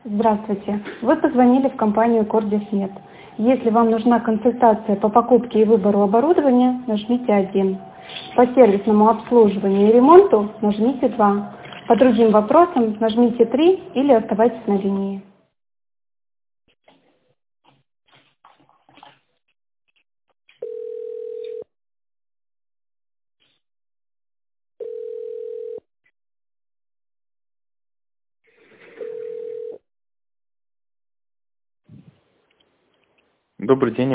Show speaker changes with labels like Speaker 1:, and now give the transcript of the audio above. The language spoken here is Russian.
Speaker 1: Здравствуйте. Вы позвонили в компанию Cordisnet. Если вам нужна консультация по покупке и выбору оборудования, нажмите 1. По сервисному обслуживанию и ремонту нажмите 2. По другим вопросам нажмите 3 или оставайтесь на линии.
Speaker 2: Добрый день.